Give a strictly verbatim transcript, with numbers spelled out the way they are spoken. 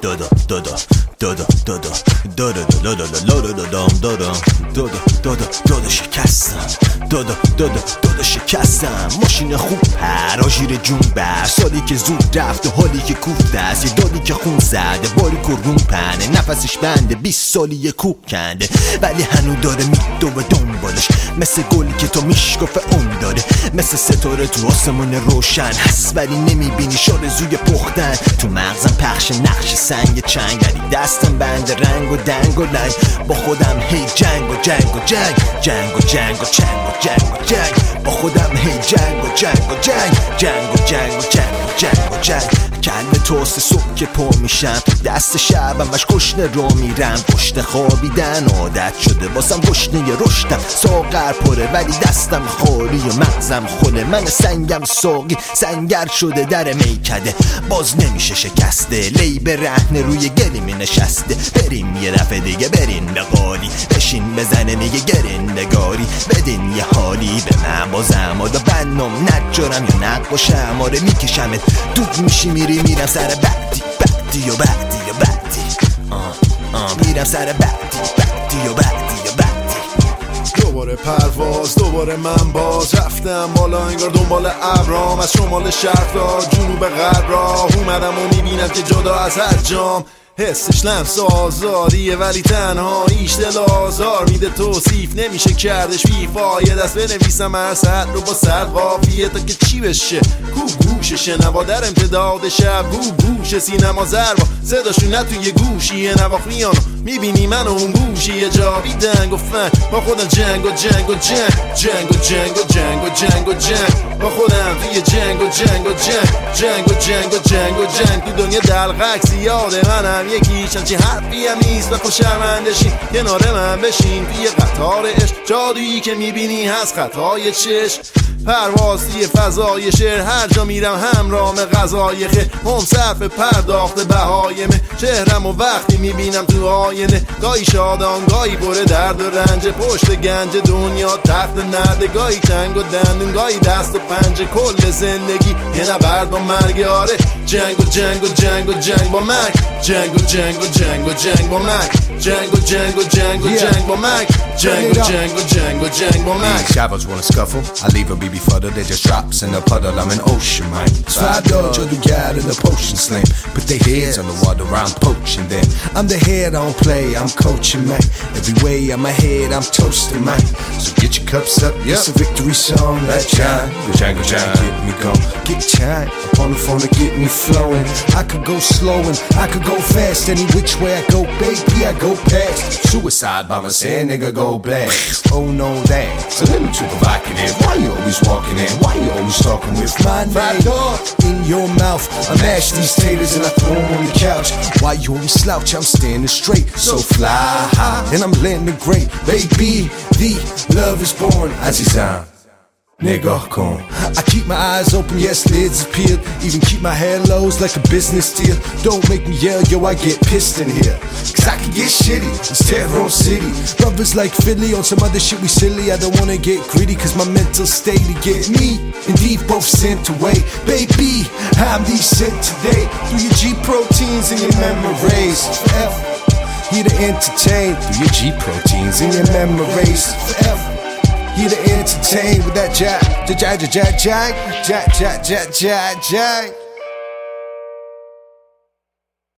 دادا دادا دادا دادا دادا دادا دادا دادا دادا دادا دادا دادا شکستم دادا دادا دادا شکستم ماشین خوب پراژیر جون بر سالی که زود رفت و حالی که کوفته است یه دادی که خون زده باری که رون پنه نفسش بنده بیست سالی یه کوب کنده ولی هنو داره میدوه دنبالش مثل گلی که تو میشکفه اون داره مثل ستاره تو آسمون روشن هست ولی نمیبینی شارزوی پختن تو مغزم پخش نقش سنگ چنگری دستم بند رنگ و دنگ و لنگ با خودم هی جنگ و جنگ و جنگ جنگ و جنگ و جنگ و جنگ و جنگ با خودم هی جنگ و جنگ و جنگ جنگ و جنگ و جنگ و جنگ و جنگ کلمه توست صبح که پا میشم دست شبم وش گشنه رو میرم پشت خوابیدن عادت شده باسم گشنه رشدم ساغر پره ولی دستم خالی و مغزم خونه من سنگم ساقی سنگر شده در میکده باز نمیشه شکسته لی به رهن روی گلی می نشسته بریم یه دفعه دیگه برین به قالی بشین بزنه میگه گرین نگاری بدین یه حالی به من بازم آدا بنام نجارم یا نقاشم آره میکشمت دوب میشی میری میرم سر بعدی بعدی و بعدی و بعدی آه آه میرم سر بعدی بعدی و بعدی و بعدی دوباره پرواز دوباره من باز رفتم بالا انگار دنبال ابرام از شمال شرق تا جنوب غرب راه اومدم و میبینم که جدا از هر جام حسش لمس آزادیه ولی تنهاییش دل آزار میده توصیف نمیشه کردش فیفا یه دست بنویسم هر ساعت رو با صد قافیه تا که چی بشه کو گوش شنوا در امتداد شب گو گوش سینما زربا صداشون نه توی گوشیه نواخ میانو میبینی من و اون گوشی یه جا بی دنگ و فن با خودم جنگ و جنگ و جنگ جنگ و جنگ و جنگ و جنگ و جنگ با خودم توی جنگ و جنگ و جنگ جنگ و جنگ و جنگ و جنگ تو دنیا دلغک زیاده منم یکیش همچین حرفی هم نیست و خوشمندشین کنار من بشین توی قطار عشق جادویی که میبینی هست خطای چشم پروازی فضای شهر هر جا میرم همرام غذای خیر هم صرف پرداخت بهایمه چهرم و وقتی میبینم تو آینه گاهی شادان گاهی بره درد و رنج پشت گنج دنیا تخت نرده گاهی چنگ و دندون گاهی دست و پنجه کل زندگی یه نبرد با مرگ آره جنگ و جنگ و جنگ و جنگ با مرگ جنگ و جنگ و جنگ و جنگ با مرگ جنگ و جنگ و جنگ و جنگ با مرگ جنگ و جنگ و جنگ و جنگ با مرگ Shavels wanna scuffle, I leave a baby fodder, they just drops in the puddle, I'm an ocean man. So I dodge all the guy in the potion slam, put their heads on the water, I'm poaching them. I'm the head, I don't play, I'm coaching man. Every way I'm ahead, I'm toasting man. So get your cups up, yep. It's a victory song, that chime, go jang, go jang, get me going. Get chime, up on the phone to get me flowing. I could go slow and I could go fast, any which way I go, baby, I go past. Suicide bomber saying nigga go blast. Oh no, that, so let me too provocative. Why you always walking in? Why you always talking with my name in your mouth? I mash these taters and I throw them on the couch. Why you always slouch? I'm standing straight, so fly high, and I'm landing great. Baby, the love is born. Azizan, nigga, come. I keep my eyes open, yes, lids appeal. Even keep my hair lows like a business deal. Don't make me yell, yo, I get pissed in here. Cause I can get shitty, it's Tehran City. Brothers like Philly, on some other shit we silly. I don't wanna get greedy, cause my mental state to get me and D both sent away. Baby, I'm decent today. Through your G proteins and your memories. Forever, here to entertain. Through your G proteins and your memories. Forever, here to entertain with that jack, jack, jack, jack, jack, jack, jack, jack, jack.